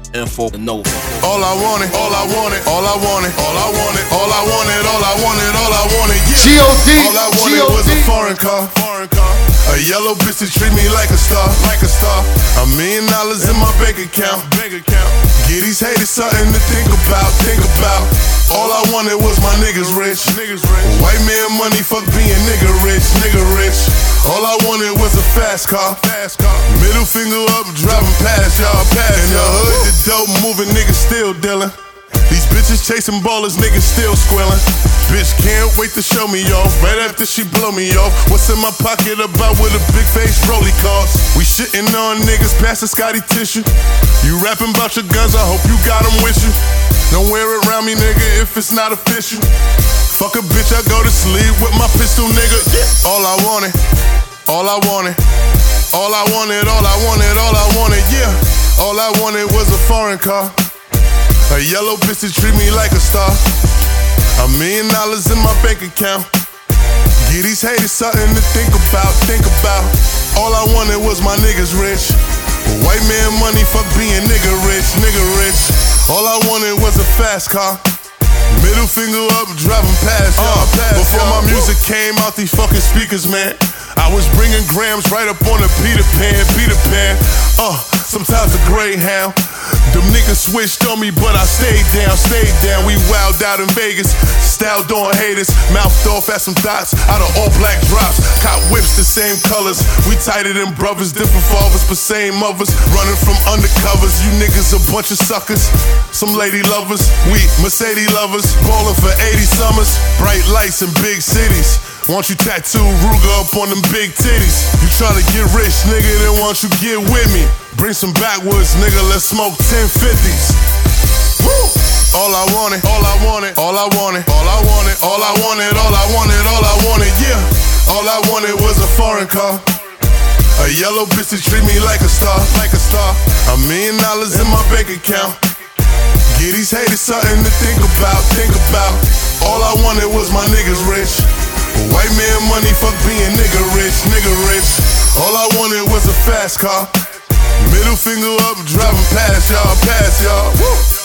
Info Nova. All I wanted, all I wanted, all I wanted, all I wanted, all I wanted, all I wanted, all I wanted, yeah. G.O.D. All I wanted was a foreign car. A yellow bitch that treat me like a star, like a star. $1 million in my bank account. Get these haters something to think about, think about. All I wanted was my niggas rich. White man money, fuck being nigga rich. All I wanted was a fast car. Middle finger up, driving past y'all, In the hood, the dope moving, niggas still dealing. These bitches chasing ballers, niggas still squealing. Bitch can't wait to show me off, right after she blow me off. What's in my pocket about with a big face rollie cost? We shitting on niggas, pass the Scotty tissue. You rapping about your guns, I hope you got them with you. Don't wear it around me, nigga, if it's not official. Fuck a bitch, I go to sleep with my pistol, nigga. Yeah. All I wanted, all I wanted, all I wanted, all I wanted, all I wanted, yeah. All I wanted was a foreign car. A yellow bitch that treat me like a star. $1 million in my bank account. Get these haters something to think about, think about. All I wanted was my niggas rich. White man money, fuck being nigga rich. All I wanted was a fast car. Middle finger up, driving past y'all. Before my music came out these fucking speakers, man, I was bringing grams right up on the Peter Pan. Sometimes a Greyhound. Them niggas switched on me, but I stayed down. We wild out in Vegas, styled on haters, mouthed off at some thoughts out of all black drops. Cop whips the same colors, we tighter than brothers, different fathers, but same mothers. Running from undercovers, you niggas a bunch of suckers. Some lady lovers, we Mercedes lovers, ballin' for 80 summers. Bright lights in big cities. Want you tattoo Ruger up on them big titties. You tryna get rich, nigga, then want you get with me. Bring some backwoods, nigga, let's smoke 1050s. Woo! All I wanted, all I wanted, all I wanted, all I wanted, all I wanted, all I wanted, all I wanted, yeah. All I wanted was a foreign car. A yellow bitch that treat me like a star, like a star. $1 million in my bank account. Get these haters something to think about, think about. All I wanted was my niggas rich. White man money, fuck being nigga rich. All I wanted was a fast car. Middle finger up, driving past y'all. Woo.